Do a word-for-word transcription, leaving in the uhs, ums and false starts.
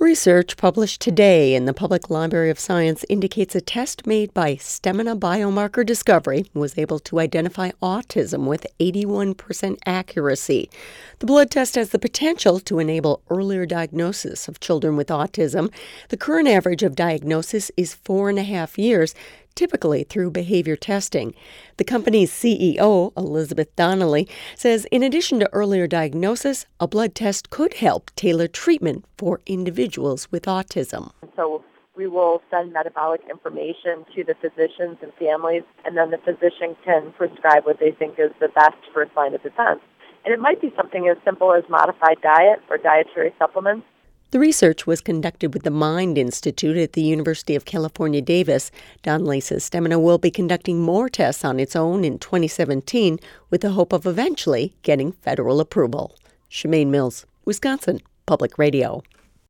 Research published today in the Public Library of Science indicates a test made by Stemina Biomarker Discovery was able to identify autism with eighty-one percent accuracy. The blood test has the potential to enable earlier diagnosis of children with autism. The current average of diagnosis is four and a half years, typically through behavior testing. The company's C E O, Elizabeth Donnelly, says in addition to earlier diagnosis, a blood test could help tailor treatment for individuals with autism. So we will send metabolic information to the physicians and families, and then the physician can prescribe what they think is the best first line of defense. And it might be something as simple as modified diet or dietary supplements. The research was conducted with the Mind Institute at the University of California, Davis. Donnelly says Stemina will be conducting more tests on its own in twenty seventeen with the hope of eventually getting federal approval. Shemaine Mills, Wisconsin Public Radio.